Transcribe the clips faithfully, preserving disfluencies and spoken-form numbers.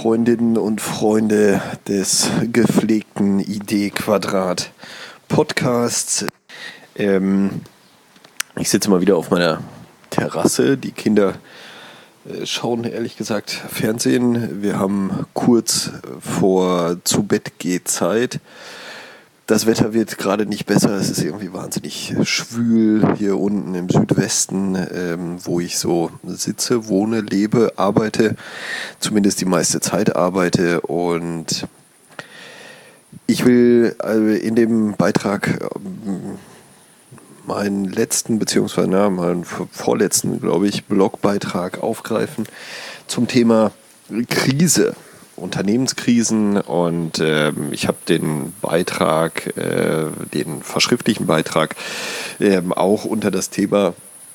Freundinnen und Freunde des gepflegten Idee-Quadrat-Podcasts. Ähm, ich sitze mal wieder auf meiner Terrasse. Die Kinder äh, schauen ehrlich gesagt Fernsehen. Wir haben kurz vor Zu-Bett-Geh-Zeit. Das Wetter wird gerade nicht besser, es ist irgendwie wahnsinnig schwül hier unten im Südwesten, ähm, wo ich so sitze, wohne, lebe, arbeite, zumindest die meiste Zeit arbeite. Und ich will also in dem Beitrag ähm, meinen letzten, beziehungsweise na, meinen vorletzten, glaube ich, Blogbeitrag aufgreifen zum Thema Krise. Unternehmenskrisen, und äh, ich habe den Beitrag, äh, den verschriftlichen Beitrag äh, auch unter das Thema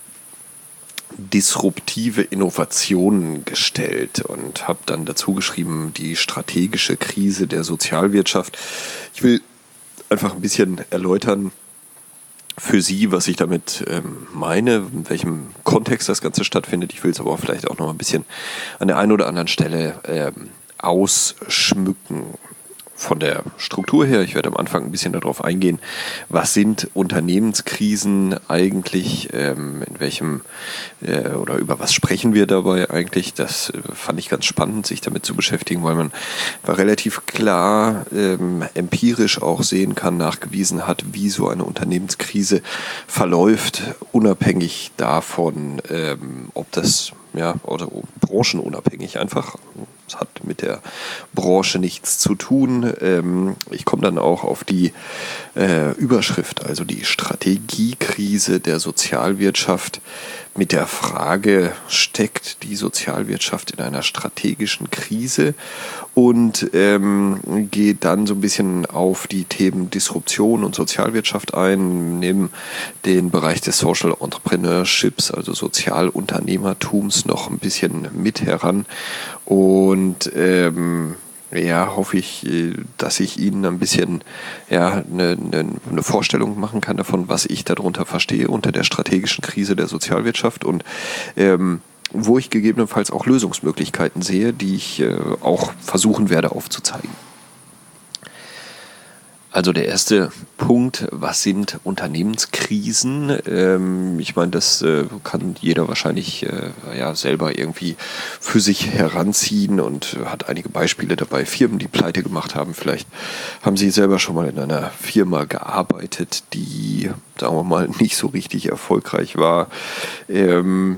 disruptive Innovationen gestellt und habe dann dazu geschrieben, die strategische Krise der Sozialwirtschaft. Ich will einfach ein bisschen erläutern für Sie, was ich damit ähm, meine, in welchem Kontext das Ganze stattfindet. Ich will es aber auch vielleicht auch noch ein bisschen an der einen oder anderen Stelle ähm, ausschmücken von der Struktur her. Ich werde am Anfang ein bisschen darauf eingehen, was sind Unternehmenskrisen eigentlich, ähm, in welchem äh, oder über was sprechen wir dabei eigentlich. Das äh, fand ich ganz spannend, sich damit zu beschäftigen, weil man relativ klar ähm, empirisch auch sehen kann, nachgewiesen hat, wie so eine Unternehmenskrise verläuft, unabhängig davon, ähm, ob das ja, oder branchenunabhängig einfach. Es hat mit der Branche nichts zu tun. Ähm, ich komme dann auch auf die äh, Überschrift, also die Strategiekrise der Sozialwirtschaft, mit der Frage, steckt die Sozialwirtschaft in einer strategischen Krise, und ähm, gehe dann so ein bisschen auf die Themen Disruption und Sozialwirtschaft ein, nehme den Bereich des Social Entrepreneurships, also Sozialunternehmertums, noch ein bisschen mit heran, und ähm, ja, hoffe ich, dass ich Ihnen ein bisschen ja, eine, eine Vorstellung machen kann davon, was ich darunter verstehe unter der strategischen Krise der Sozialwirtschaft, und ähm, wo ich gegebenenfalls auch Lösungsmöglichkeiten sehe, die ich äh, auch versuchen werde aufzuzeigen. Also der erste Punkt, was sind Unternehmenskrisen? Ähm, ich meine, das äh, kann jeder wahrscheinlich äh, ja, selber irgendwie für sich heranziehen und hat einige Beispiele dabei. Firmen, die pleite gemacht haben. Vielleicht haben Sie selber schon mal in einer Firma gearbeitet, die, sagen wir mal, nicht so richtig erfolgreich war. Ähm,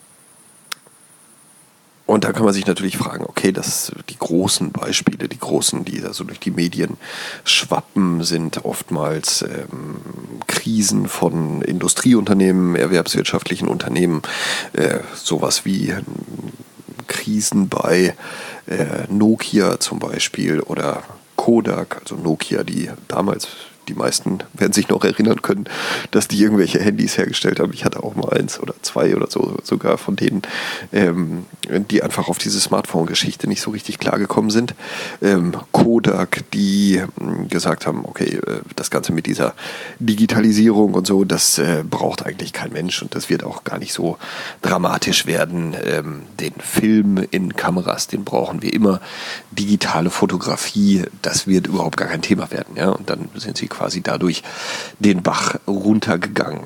Und da kann man sich natürlich fragen, okay, das, die großen Beispiele, die großen, die da so durch die Medien schwappen, sind oftmals ähm, Krisen von Industrieunternehmen, erwerbswirtschaftlichen Unternehmen, äh, sowas wie äh, Krisen bei äh, Nokia zum Beispiel oder Kodak, also Nokia, die damals, die meisten werden sich noch erinnern können, dass die irgendwelche Handys hergestellt haben. Ich hatte auch mal eins oder zwei oder so sogar von denen, ähm, die einfach auf diese Smartphone-Geschichte nicht so richtig klargekommen sind. Ähm, Kodak, die ähm, gesagt haben, okay, äh, das Ganze mit dieser Digitalisierung und so, das äh, braucht eigentlich kein Mensch, und das wird auch gar nicht so dramatisch werden. Ähm, den Film in Kameras, den brauchen wir immer. Digitale Fotografie, das wird überhaupt gar kein Thema werden. Ja? Und dann sind sie quasi dadurch den Bach runtergegangen.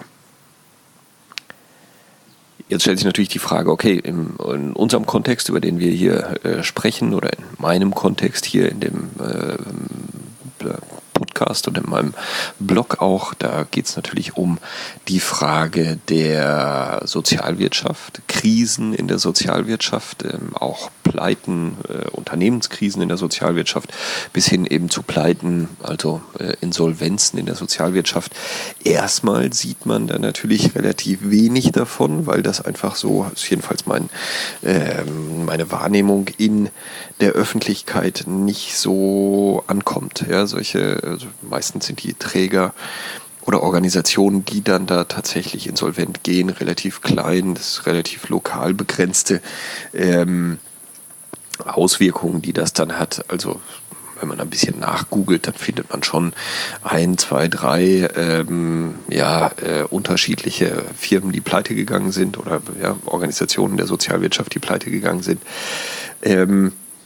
Jetzt stellt sich natürlich die Frage, okay, im, in unserem Kontext, über den wir hier äh, sprechen, oder in meinem Kontext hier in dem äh, Podcast und in meinem Blog auch, da geht es natürlich um die Frage der Sozialwirtschaft, Krisen in der Sozialwirtschaft, ähm, auch Pleiten, äh, Unternehmenskrisen in der Sozialwirtschaft, bis hin eben zu Pleiten, also äh, Insolvenzen in der Sozialwirtschaft. Erstmal sieht man da natürlich relativ wenig davon, weil das einfach so, ist jedenfalls mein, äh, meine Wahrnehmung, in der Öffentlichkeit nicht so ankommt. Ja, solche, also meistens sind die Träger oder Organisationen, die dann da tatsächlich insolvent gehen, relativ klein, das ist relativ lokal begrenzte ähm, Auswirkungen, die das dann hat. Also wenn man ein bisschen nachgoogelt, dann findet man schon ein, zwei, drei ähm, ja, äh, unterschiedliche Firmen, die pleite gegangen sind, oder ja, Organisationen der Sozialwirtschaft, die pleite gegangen sind. Ähm,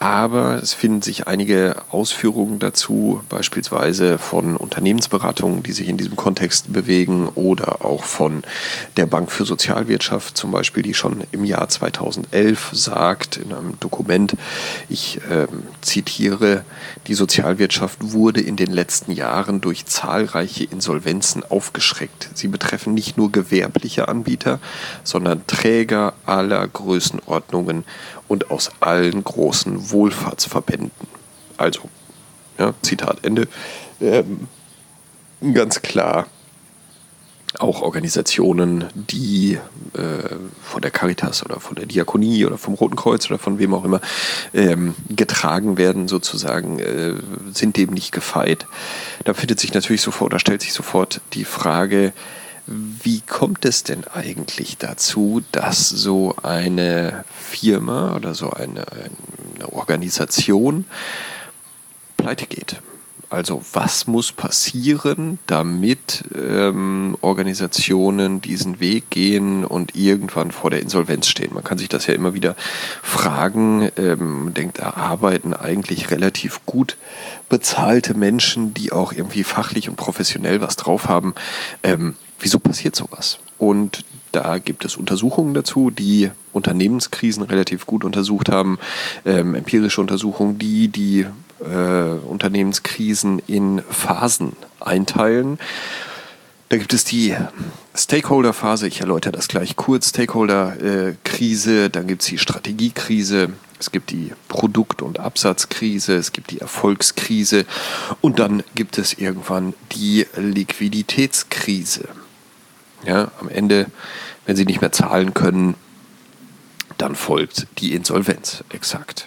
Aber es finden sich einige Ausführungen dazu, beispielsweise von Unternehmensberatungen, die sich in diesem Kontext bewegen, oder auch von der Bank für Sozialwirtschaft zum Beispiel, die schon im Jahr zweitausendelf sagt in einem Dokument, ich äh, zitiere, die Sozialwirtschaft wurde in den letzten Jahren durch zahlreiche Insolvenzen aufgeschreckt. Sie betreffen nicht nur gewerbliche Anbieter, sondern Träger aller Größenordnungen und aus allen großen Wohlfahrtsverbänden. Also, ja, Zitat Ende, ähm, ganz klar auch Organisationen, die äh, von der Caritas oder von der Diakonie oder vom Roten Kreuz oder von wem auch immer ähm, getragen werden, sozusagen, äh, sind dem nicht gefeit. Da findet sich natürlich sofort, da stellt sich sofort die Frage, wie kommt es denn eigentlich dazu, dass so eine Firma oder so eine, eine Organisation pleite geht? Also was muss passieren, damit ähm, Organisationen diesen Weg gehen und irgendwann vor der Insolvenz stehen? Man kann sich das ja immer wieder fragen, ähm, denkt, da arbeiten eigentlich relativ gut bezahlte Menschen, die auch irgendwie fachlich und professionell was drauf haben. Ähm, wieso passiert sowas? Und da gibt es Untersuchungen dazu, die Unternehmenskrisen relativ gut untersucht haben, ähm, empirische Untersuchungen, die die äh, Unternehmenskrisen in Phasen einteilen. Da gibt es die Stakeholder-Phase, ich erläutere das gleich kurz, Stakeholder-Krise, dann gibt es die Strategiekrise, es gibt die Produkt- und Absatzkrise, es gibt die Erfolgskrise und dann gibt es irgendwann die Liquiditätskrise. Ja, am Ende, wenn sie nicht mehr zahlen können, dann folgt die Insolvenz, exakt.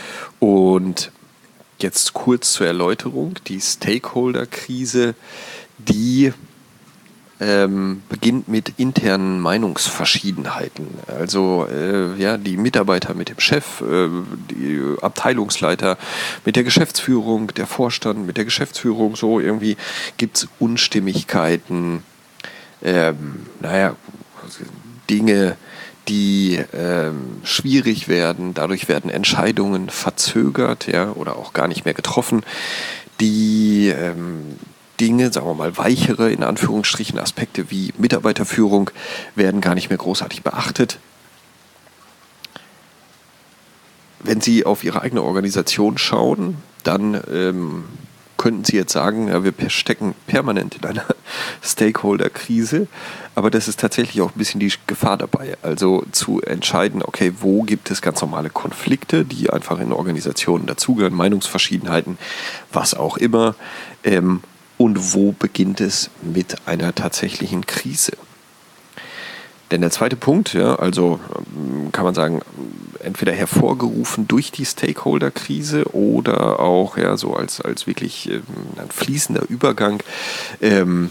Und jetzt kurz zur Erläuterung, die Stakeholder-Krise, die ähm, beginnt mit internen Meinungsverschiedenheiten. Also äh, ja, die Mitarbeiter mit dem Chef, äh, die Abteilungsleiter mit der Geschäftsführung, der Vorstand mit der Geschäftsführung, so irgendwie gibt es Unstimmigkeiten, ähm, naja, Dinge, die ähm, schwierig werden, dadurch werden Entscheidungen verzögert, ja, oder auch gar nicht mehr getroffen. Die ähm, Dinge, sagen wir mal weichere, in Anführungsstrichen, Aspekte wie Mitarbeiterführung werden gar nicht mehr großartig beachtet. Wenn Sie auf Ihre eigene Organisation schauen, dann ähm, könnten Sie jetzt sagen, ja, wir stecken permanent in einer Stakeholder-Krise, aber das ist tatsächlich auch ein bisschen die Gefahr dabei. Also zu entscheiden, okay, wo gibt es ganz normale Konflikte, die einfach in Organisationen dazugehören, Meinungsverschiedenheiten, was auch immer, ähm, und wo beginnt es mit einer tatsächlichen Krise? Denn der zweite Punkt, ja, also kann man sagen, entweder hervorgerufen durch die Stakeholder-Krise oder auch ja, so als, als wirklich ähm, ein fließender Übergang, ähm,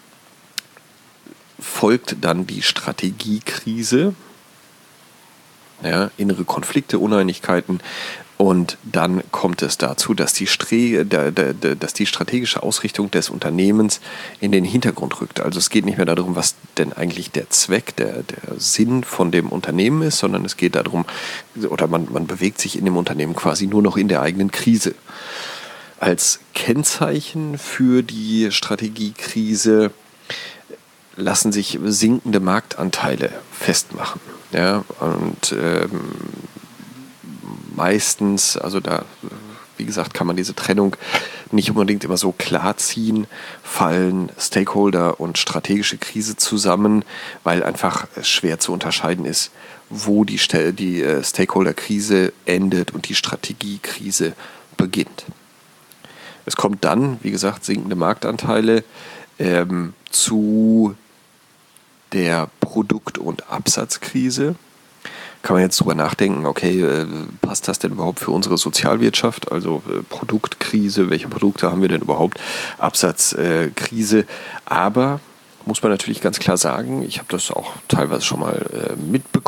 folgt dann die Strategiekrise, ja, innere Konflikte, Uneinigkeiten, und dann kommt es dazu, dass die, Stre- der, der, der, dass die strategische Ausrichtung des Unternehmens in den Hintergrund rückt. Also es geht nicht mehr darum, was denn eigentlich der Zweck, der, der Sinn von dem Unternehmen ist, sondern es geht darum, oder man, man bewegt sich in dem Unternehmen quasi nur noch in der eigenen Krise. Als Kennzeichen für die Strategiekrise lassen sich sinkende Marktanteile festmachen. Ja, und ähm, meistens, also da, wie gesagt, kann man diese Trennung nicht unbedingt immer so klar ziehen, fallen Stakeholder und strategische Krise zusammen, weil einfach schwer zu unterscheiden ist, wo die, die Stakeholder-Krise endet und die Strategiekrise beginnt. Es kommt dann, wie gesagt, sinkende Marktanteile ähm, zu der Produkt- und Absatzkrise. Kann man jetzt drüber nachdenken, okay, äh, passt das denn überhaupt für unsere Sozialwirtschaft? Also äh, Produktkrise, welche Produkte haben wir denn überhaupt? Absatzkrise. Äh, Aber muss man natürlich ganz klar sagen, ich habe das auch teilweise schon mal äh, mitbekommen,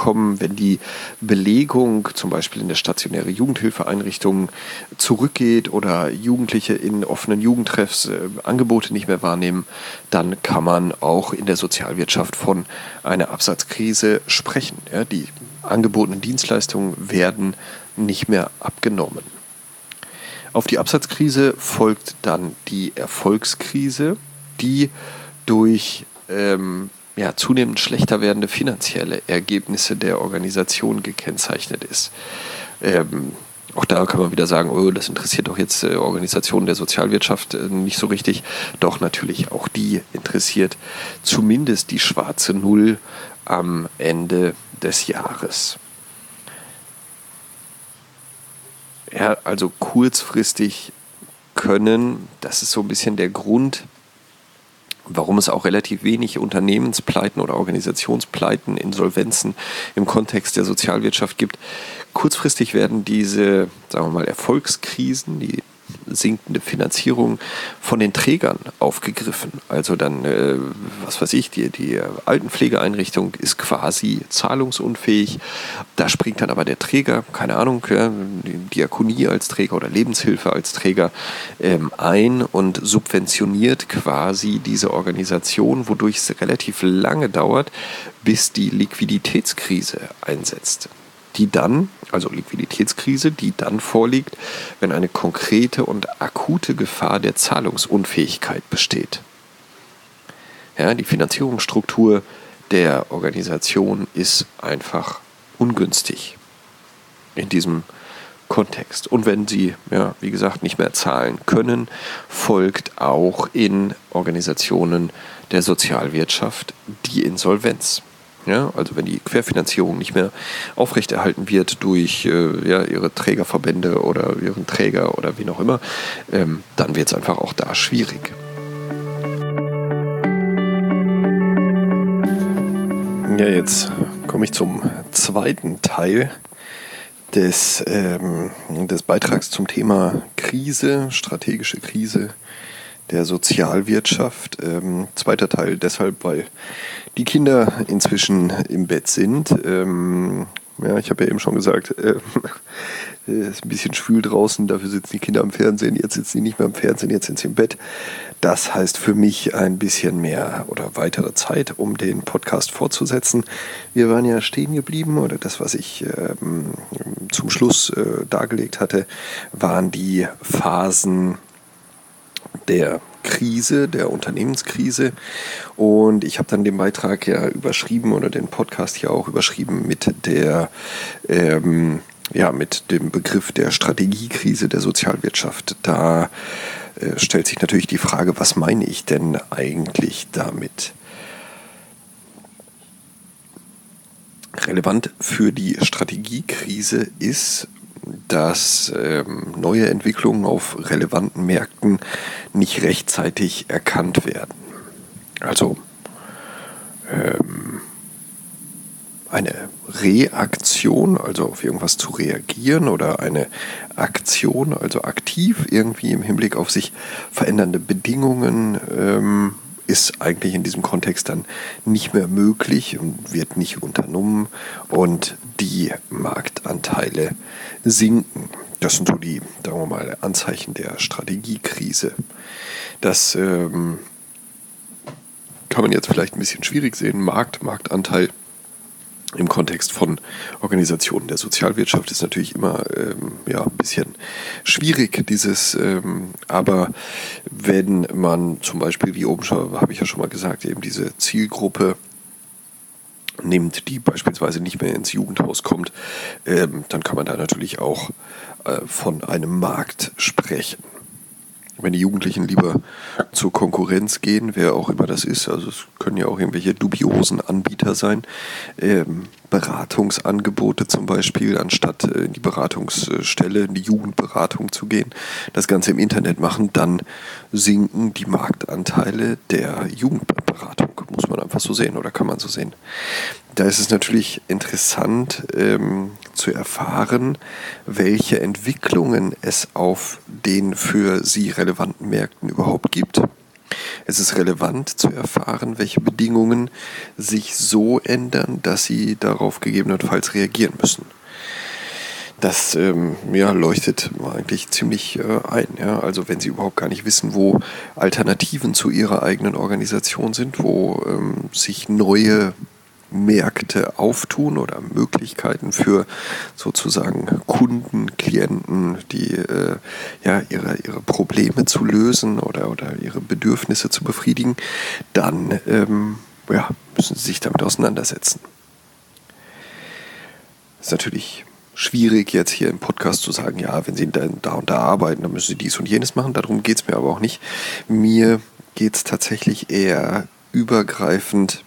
kommen, wenn die Belegung zum Beispiel in der stationäre Jugendhilfeeinrichtungen zurückgeht oder Jugendliche in offenen Jugendtreffs äh, Angebote nicht mehr wahrnehmen, dann kann man auch in der Sozialwirtschaft von einer Absatzkrise sprechen. Ja, die angebotenen Dienstleistungen werden nicht mehr abgenommen. Auf die Absatzkrise folgt dann die Erfolgskrise, die durch ähm, ja, zunehmend schlechter werdende finanzielle Ergebnisse der Organisation gekennzeichnet ist. Ähm, auch da kann man wieder sagen, oh, das interessiert doch jetzt äh, Organisationen der Sozialwirtschaft äh, nicht so richtig. Doch natürlich auch die interessiert zumindest die schwarze Null am Ende des Jahres. Ja, also kurzfristig können, das ist so ein bisschen der Grund, warum es auch relativ wenig Unternehmenspleiten oder Organisationspleiten, Insolvenzen im Kontext der Sozialwirtschaft gibt. Kurzfristig werden diese, sagen wir mal, Erfolgskrisen, die sinkende Finanzierung von den Trägern aufgegriffen. Also dann, äh, was weiß ich, die, die Altenpflegeeinrichtung ist quasi zahlungsunfähig. Da springt dann aber der Träger, keine Ahnung, ja, die Diakonie als Träger oder Lebenshilfe als Träger ähm, ein und subventioniert quasi diese Organisation, wodurch es relativ lange dauert, bis die Liquiditätskrise einsetzt. Die dann, also Liquiditätskrise, die dann vorliegt, wenn eine konkrete und akute Gefahr der Zahlungsunfähigkeit besteht. Ja, die Finanzierungsstruktur der Organisation ist einfach ungünstig in diesem Kontext. Und wenn sie, ja, wie gesagt, nicht mehr zahlen können, folgt auch in Organisationen der Sozialwirtschaft die Insolvenz. Ja, also wenn die Querfinanzierung nicht mehr aufrechterhalten wird durch äh, ja, ihre Trägerverbände oder ihren Träger oder wen auch immer, ähm, dann wird es einfach auch da schwierig. Ja, jetzt komme ich zum zweiten Teil des, ähm, des Beitrags zum Thema Krise, strategische Krise der Sozialwirtschaft. Ähm, zweiter Teil deshalb, weil die Kinder inzwischen im Bett sind. Ähm, ja, ich habe ja eben schon gesagt, äh, es ist ein bisschen schwül draußen, dafür sitzen die Kinder am Fernsehen, jetzt sitzen die nicht mehr am Fernsehen, jetzt sind sie im Bett. Das heißt für mich ein bisschen mehr oder weitere Zeit, um den Podcast fortzusetzen. Wir waren ja stehen geblieben, oder das, was ich ähm, zum Schluss äh, dargelegt hatte, waren die Phasen der Krise, der Unternehmenskrise. Und ich habe dann den Beitrag ja überschrieben oder den Podcast hier auch überschrieben mit der ähm, ja, mit dem Begriff der Strategiekrise der Sozialwirtschaft. Da äh, stellt sich natürlich die Frage, was meine ich denn eigentlich damit? Relevant für die Strategiekrise ist, dass ähm, neue Entwicklungen auf relevanten Märkten nicht rechtzeitig erkannt werden. Also ähm, eine Reaktion, also auf irgendwas zu reagieren, oder eine Aktion, also aktiv irgendwie im Hinblick auf sich verändernde Bedingungen, ähm, ist eigentlich in diesem Kontext dann nicht mehr möglich und wird nicht unternommen, und die Marktanteile sinken. Das sind so die, sagen wir mal, Anzeichen der Strategiekrise. Das ähm, kann man jetzt vielleicht ein bisschen schwierig sehen. Markt, Marktanteil im Kontext von Organisationen der Sozialwirtschaft ist natürlich immer ähm, ja, ein bisschen schwierig, dieses, ähm, aber wenn man zum Beispiel, wie oben schon, habe ich ja schon mal gesagt, eben diese Zielgruppe nimmt, die beispielsweise nicht mehr ins Jugendhaus kommt, ähm, dann kann man da natürlich auch äh, von einem Markt sprechen. Wenn die Jugendlichen lieber zur Konkurrenz gehen, wer auch immer das ist, also es können ja auch irgendwelche dubiosen Anbieter sein, ähm, Beratungsangebote zum Beispiel, anstatt äh, in die Beratungsstelle, in die Jugendberatung zu gehen, das Ganze im Internet machen, dann sinken die Marktanteile der Jugendberatung, muss man einfach so sehen oder kann man so sehen. Da ist es natürlich interessant ähm, zu erfahren, welche Entwicklungen es auf den für sie relevanten Märkten überhaupt gibt. Es ist relevant zu erfahren, welche Bedingungen sich so ändern, dass sie darauf gegebenenfalls reagieren müssen. Das ähm, ja, leuchtet eigentlich ziemlich äh, ein. Ja? Also wenn Sie überhaupt gar nicht wissen, wo Alternativen zu Ihrer eigenen Organisation sind, wo ähm, sich neue Märkte auftun oder Möglichkeiten für sozusagen Kunden, Klienten, die äh, ja ihre, ihre Probleme zu lösen oder, oder ihre Bedürfnisse zu befriedigen, dann ähm, ja, müssen Sie sich damit auseinandersetzen. Das ist natürlich schwierig, jetzt hier im Podcast zu sagen, ja, wenn Sie da und da arbeiten, dann müssen Sie dies und jenes machen. Darum geht es mir aber auch nicht. Mir geht es tatsächlich eher übergreifend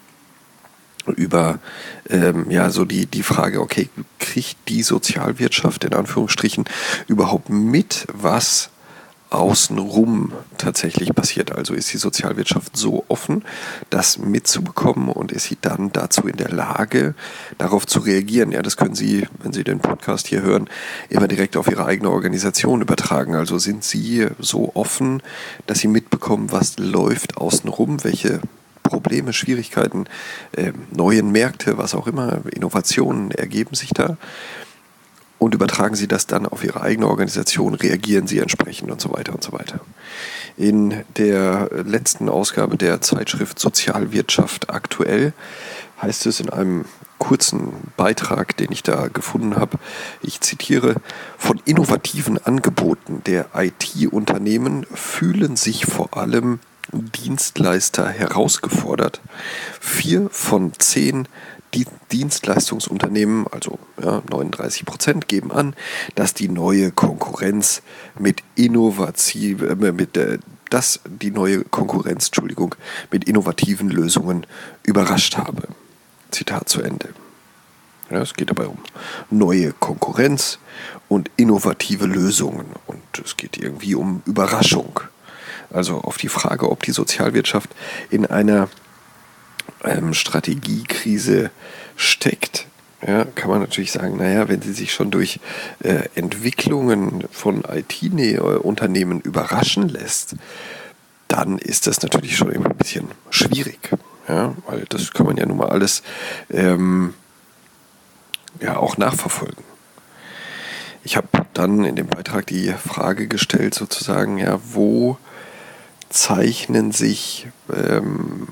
über ähm, ja, so die, die Frage, okay, kriegt die Sozialwirtschaft in Anführungsstrichen überhaupt mit, was außenrum tatsächlich passiert? Also ist die Sozialwirtschaft so offen, das mitzubekommen, und ist sie dann dazu in der Lage, darauf zu reagieren? Ja, das können Sie, wenn Sie den Podcast hier hören, immer direkt auf Ihre eigene Organisation übertragen. Also sind Sie so offen, dass Sie mitbekommen, was läuft außenrum, welche Probleme, Schwierigkeiten, äh, neuen Märkte, was auch immer, Innovationen ergeben sich da, und übertragen Sie das dann auf Ihre eigene Organisation, reagieren Sie entsprechend und so weiter und so weiter. In der letzten Ausgabe der Zeitschrift Sozialwirtschaft aktuell heißt es in einem kurzen Beitrag, den ich da gefunden habe, ich zitiere: Von innovativen Angeboten der I T-Unternehmen fühlen sich vor allem Dienstleister herausgefordert. Vier von zehn Dienstleistungsunternehmen, also ja, neununddreißig Prozent, geben an, dass die neue Konkurrenz mit innovativ, äh, mit äh, dass die neue Konkurrenz, Entschuldigung, mit innovativen Lösungen überrascht habe. Zitat zu Ende. Ja, es geht dabei um neue Konkurrenz und innovative Lösungen, und es geht irgendwie um Überraschung. Also auf die Frage, ob die Sozialwirtschaft in einer ähm, Strategiekrise steckt, ja, kann man natürlich sagen, naja, wenn sie sich schon durch äh, Entwicklungen von I T-Unternehmen überraschen lässt, dann ist das natürlich schon immer ein bisschen schwierig. Ja, weil das kann man ja nun mal alles ähm, ja auch nachverfolgen. Ich habe dann in dem Beitrag die Frage gestellt, sozusagen, ja, wo zeichnen sich ähm,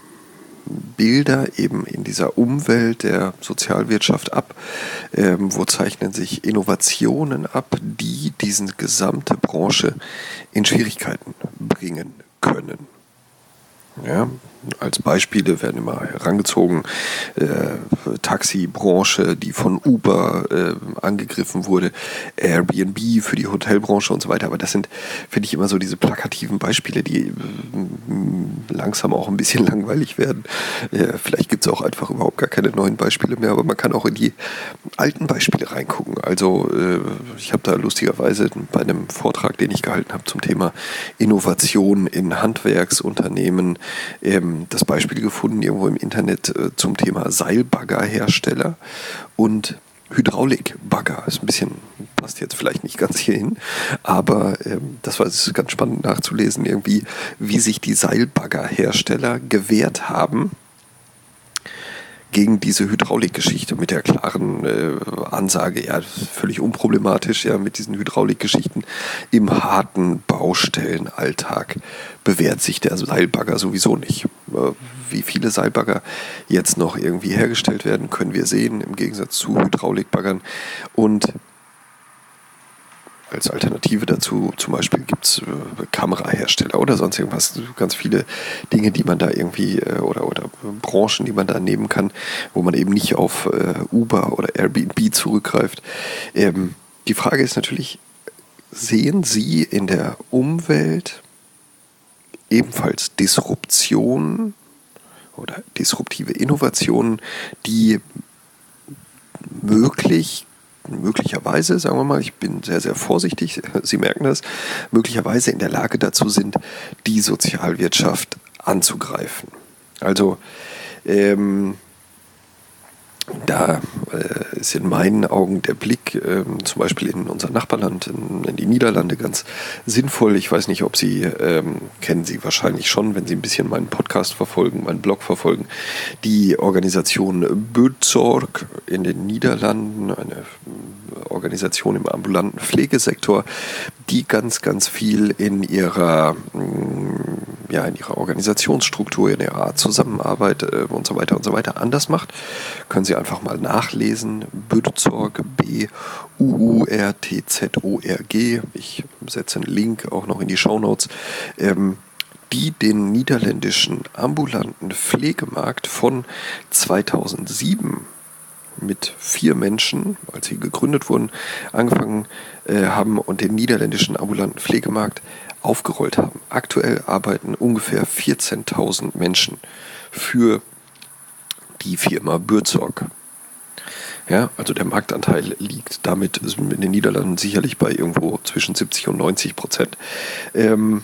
Bilder eben in dieser Umwelt der Sozialwirtschaft ab, ähm, wo zeichnen sich Innovationen ab, die diese gesamte Branche in Schwierigkeiten bringen können. Ja, als Beispiele werden immer herangezogen, äh, Taxibranche, die von Uber äh, angegriffen wurde, Airbnb für die Hotelbranche und so weiter. Aber das sind, finde ich, immer so diese plakativen Beispiele, die äh, langsam auch ein bisschen langweilig werden. Äh, vielleicht gibt es auch einfach überhaupt gar keine neuen Beispiele mehr, aber man kann auch in die alten Beispiele reingucken. Also äh, ich habe da lustigerweise bei einem Vortrag, den ich gehalten habe zum Thema Innovation in Handwerksunternehmen, ähm, das Beispiel gefunden irgendwo im Internet äh, zum Thema Seilbaggerhersteller und Hydraulikbagger. Ist ein bisschen, passt jetzt vielleicht nicht ganz hierhin, aber ähm, das war es ganz spannend nachzulesen, irgendwie, wie sich die Seilbaggerhersteller gewehrt haben gegen diese Hydraulikgeschichte, mit der klaren äh, Ansage, ja, völlig unproblematisch, ja, mit diesen Hydraulikgeschichten im harten Baustellenalltag bewährt sich der Seilbagger sowieso nicht. Äh, wie viele Seilbagger jetzt noch irgendwie hergestellt werden, können wir sehen, im Gegensatz zu Hydraulikbaggern. Und als Alternative dazu zum Beispiel gibt es äh, Kamerahersteller oder sonst irgendwas, ganz viele Dinge, die man da irgendwie äh, oder, oder Branchen, die man da nehmen kann, wo man eben nicht auf äh, Uber oder Airbnb zurückgreift. Ähm, die Frage ist natürlich, sehen Sie in der Umwelt ebenfalls Disruptionen oder disruptive Innovationen, die möglich möglicherweise, sagen wir mal, ich bin sehr, sehr vorsichtig, Sie merken das, möglicherweise in der Lage dazu sind, die Sozialwirtschaft anzugreifen. Also ähm, Da äh, ist in meinen Augen der Blick äh, zum Beispiel in unser Nachbarland, in, in die Niederlande, ganz sinnvoll. Ich weiß nicht, ob Sie, ähm, kennen Sie wahrscheinlich schon, wenn Sie ein bisschen meinen Podcast verfolgen, meinen Blog verfolgen, die Organisation Buurtzorg in den Niederlanden, eine Organisation im ambulanten Pflegesektor, die ganz, ganz viel in ihrer, ja, in ihrer Organisationsstruktur, in ihrer Art Zusammenarbeit äh, und so weiter und so weiter anders macht. Können Sie einfach mal nachlesen. Buurtzorg, B U U R T Z O R G. Ich setze einen Link auch noch in die Shownotes. Ähm, die den niederländischen ambulanten Pflegemarkt von zweitausendsieben mit vier Menschen, als sie gegründet wurden, angefangen äh, haben und den niederländischen ambulanten Pflegemarkt aufgerollt haben. Aktuell arbeiten ungefähr vierzehntausend Menschen für die Firma Buurtzorg. Ja, also der Marktanteil liegt damit in den Niederlanden sicherlich bei irgendwo zwischen siebzig und neunzig Prozent. Ähm,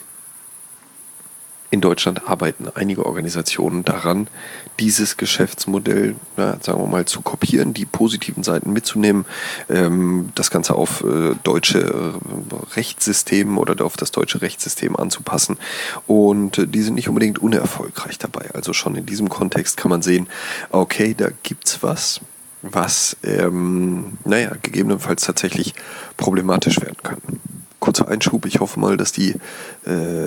In Deutschland arbeiten einige Organisationen daran, dieses Geschäftsmodell, na, sagen wir mal, zu kopieren, die positiven Seiten mitzunehmen, ähm, das Ganze auf äh, deutsche äh, Rechtssystem oder auf das deutsche Rechtssystem anzupassen. Und äh, die sind nicht unbedingt unerfolgreich dabei. Also schon in diesem Kontext kann man sehen, okay, da gibt's was, was, ähm, naja, gegebenenfalls tatsächlich problematisch werden kann. Kurzer Einschub, ich hoffe mal, dass die äh,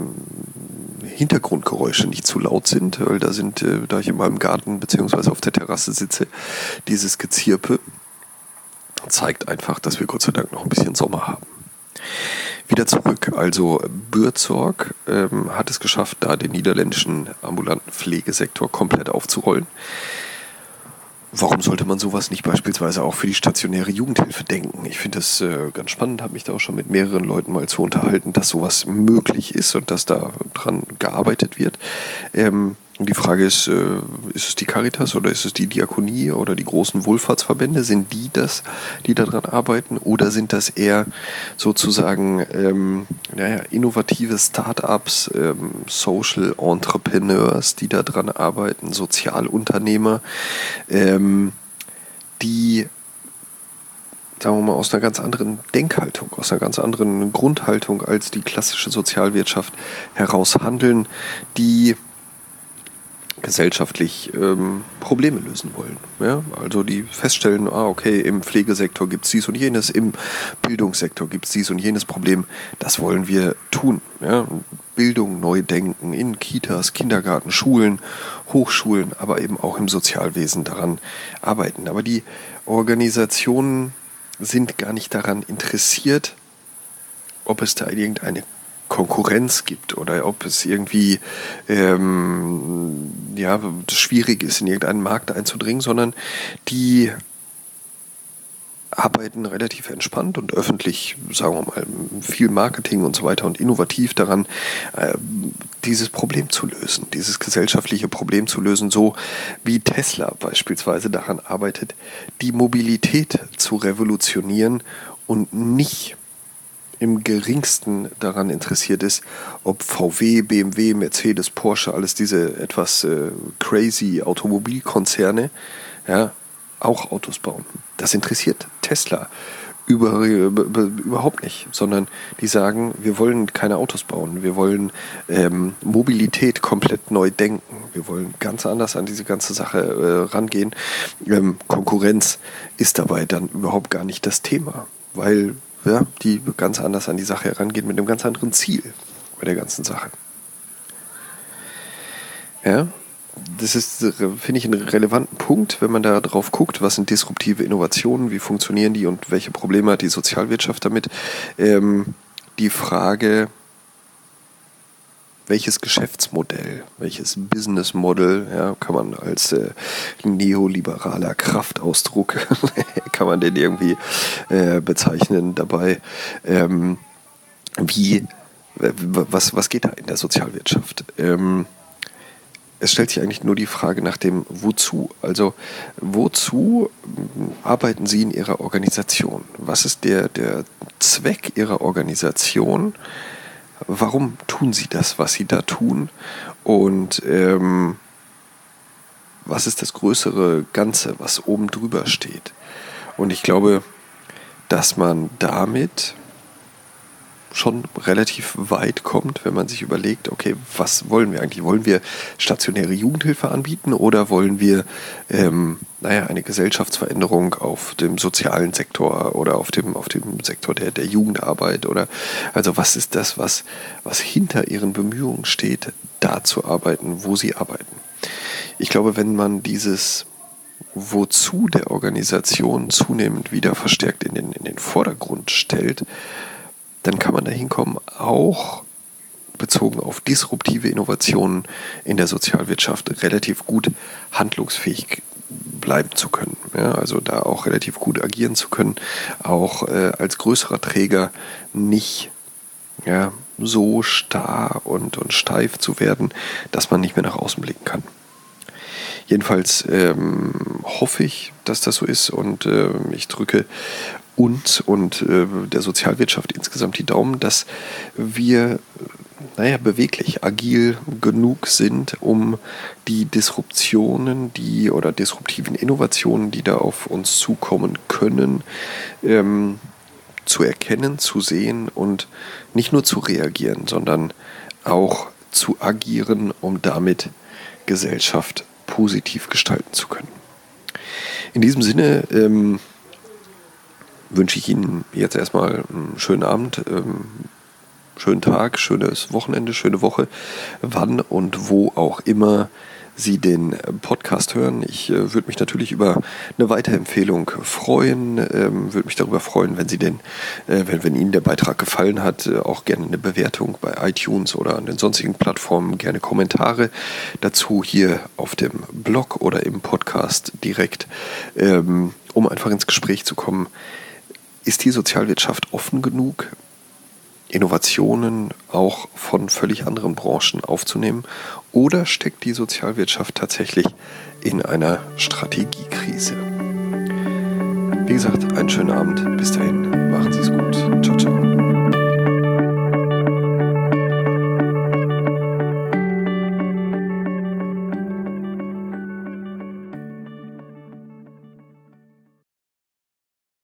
Hintergrundgeräusche nicht zu laut sind, weil da sind, äh, da ich in meinem Garten bzw. auf der Terrasse sitze, dieses Gezirpe zeigt einfach, dass wir Gott sei Dank noch ein bisschen Sommer haben. Wieder zurück, also Buurtzorg ähm, hat es geschafft, da den niederländischen ambulanten Pflegesektor komplett aufzurollen. Warum sollte man sowas nicht beispielsweise auch für die stationäre Jugendhilfe denken? Ich finde das äh, ganz spannend, habe mich da auch schon mit mehreren Leuten mal zu unterhalten, dass sowas möglich ist und dass da dran gearbeitet wird. Ähm, die Frage ist, äh, ist es die Caritas oder ist es die Diakonie oder die großen Wohlfahrtsverbände? Sind die das, die daran arbeiten? Oder sind das eher sozusagen ähm, naja, innovative Start-ups, ähm, Social Entrepreneurs, die daran arbeiten, Sozialunternehmer, ähm, die, sagen wir mal, aus einer ganz anderen Denkhaltung, aus einer ganz anderen Grundhaltung als die klassische Sozialwirtschaft heraus handeln, die gesellschaftlich ähm, Probleme lösen wollen. Ja? Also die feststellen, ah, okay, im Pflegesektor gibt es dies und jenes, im Bildungssektor gibt es dies und jenes Problem, das wollen wir tun. Ja? Bildung neu denken, in Kitas, Kindergarten, Schulen, Hochschulen, aber eben auch im Sozialwesen daran arbeiten. Aber die Organisationen sind gar nicht daran interessiert, ob es da irgendeine Konkurrenz gibt oder ob es irgendwie ähm, ja, schwierig ist, in irgendeinen Markt einzudringen, sondern die arbeiten relativ entspannt und öffentlich, sagen wir mal, viel Marketing und so weiter und innovativ daran, äh, dieses Problem zu lösen, dieses gesellschaftliche Problem zu lösen, so wie Tesla beispielsweise daran arbeitet, die Mobilität zu revolutionieren und nicht im geringsten daran interessiert ist, ob V W, B M W, Mercedes, Porsche, alles diese etwas äh, crazy Automobilkonzerne, ja, auch Autos bauen. Das interessiert Tesla über, über, überhaupt nicht, sondern die sagen, wir wollen keine Autos bauen, wir wollen ähm, Mobilität komplett neu denken, wir wollen ganz anders an diese ganze Sache äh, rangehen. Ähm, Konkurrenz ist dabei dann überhaupt gar nicht das Thema, weil ja, die ganz anders an die Sache herangehen mit einem ganz anderen Ziel bei der ganzen Sache. Ja, das ist, finde ich, einen relevanten Punkt, wenn man da drauf guckt, was sind disruptive Innovationen, wie funktionieren die und welche Probleme hat die Sozialwirtschaft damit. Ähm, die Frage, welches Geschäftsmodell, welches Business Model, ja, kann man als äh, neoliberaler Kraftausdruck, kann man den irgendwie äh, bezeichnen dabei, ähm, wie, äh, was, was geht da in der Sozialwirtschaft? Ähm, es stellt sich eigentlich nur die Frage nach dem Wozu. Also wozu arbeiten Sie in Ihrer Organisation? Was ist der, der Zweck Ihrer Organisation? Warum tun Sie das, was Sie da tun? Und ähm, was ist das größere Ganze, was oben drüber steht. Und ich glaube, dass man damit schon relativ weit kommt, wenn man sich überlegt, okay, was wollen wir eigentlich? Wollen wir stationäre Jugendhilfe anbieten oder wollen wir ähm, naja, eine Gesellschaftsveränderung auf dem sozialen Sektor oder auf dem, auf dem Sektor der, der Jugendarbeit? Oder also was ist das, was, was hinter ihren Bemühungen steht, da zu arbeiten, wo sie arbeiten? Ich glaube, wenn man dieses Wozu der Organisation zunehmend wieder verstärkt in den, in den Vordergrund stellt, dann kann man dahin kommen, auch bezogen auf disruptive Innovationen in der Sozialwirtschaft relativ gut handlungsfähig bleiben zu können. Ja, also da auch relativ gut agieren zu können, auch äh, als größerer Träger nicht ja, so starr und, und steif zu werden, dass man nicht mehr nach außen blicken kann. Jedenfalls ähm, hoffe ich, dass das so ist und äh, ich drücke uns und äh, der Sozialwirtschaft insgesamt die Daumen, dass wir naja, beweglich, agil genug sind, um die Disruptionen, die oder disruptiven Innovationen, die da auf uns zukommen können, ähm, zu erkennen, zu sehen und nicht nur zu reagieren, sondern auch zu agieren, um damit Gesellschaft positiv gestalten zu können. In diesem Sinne ähm, wünsche ich Ihnen jetzt erstmal einen schönen Abend, ähm, schönen Tag, schönes Wochenende, schöne Woche, wann und wo auch immer Sie den Podcast hören. Ich äh, würde mich natürlich über eine Weiterempfehlung freuen, ähm, würde mich darüber freuen, wenn Sie den, äh, wenn, wenn Ihnen der Beitrag gefallen hat, äh, auch gerne eine Bewertung bei iTunes oder an den sonstigen Plattformen, gerne Kommentare dazu hier auf dem Blog oder im Podcast direkt, ähm, um einfach ins Gespräch zu kommen. Ist die Sozialwirtschaft offen genug, Innovationen auch von völlig anderen Branchen aufzunehmen? Oder steckt die Sozialwirtschaft tatsächlich in einer Strategiekrise? Wie gesagt, einen schönen Abend. Bis dahin, machen Sie es gut. Ciao, ciao.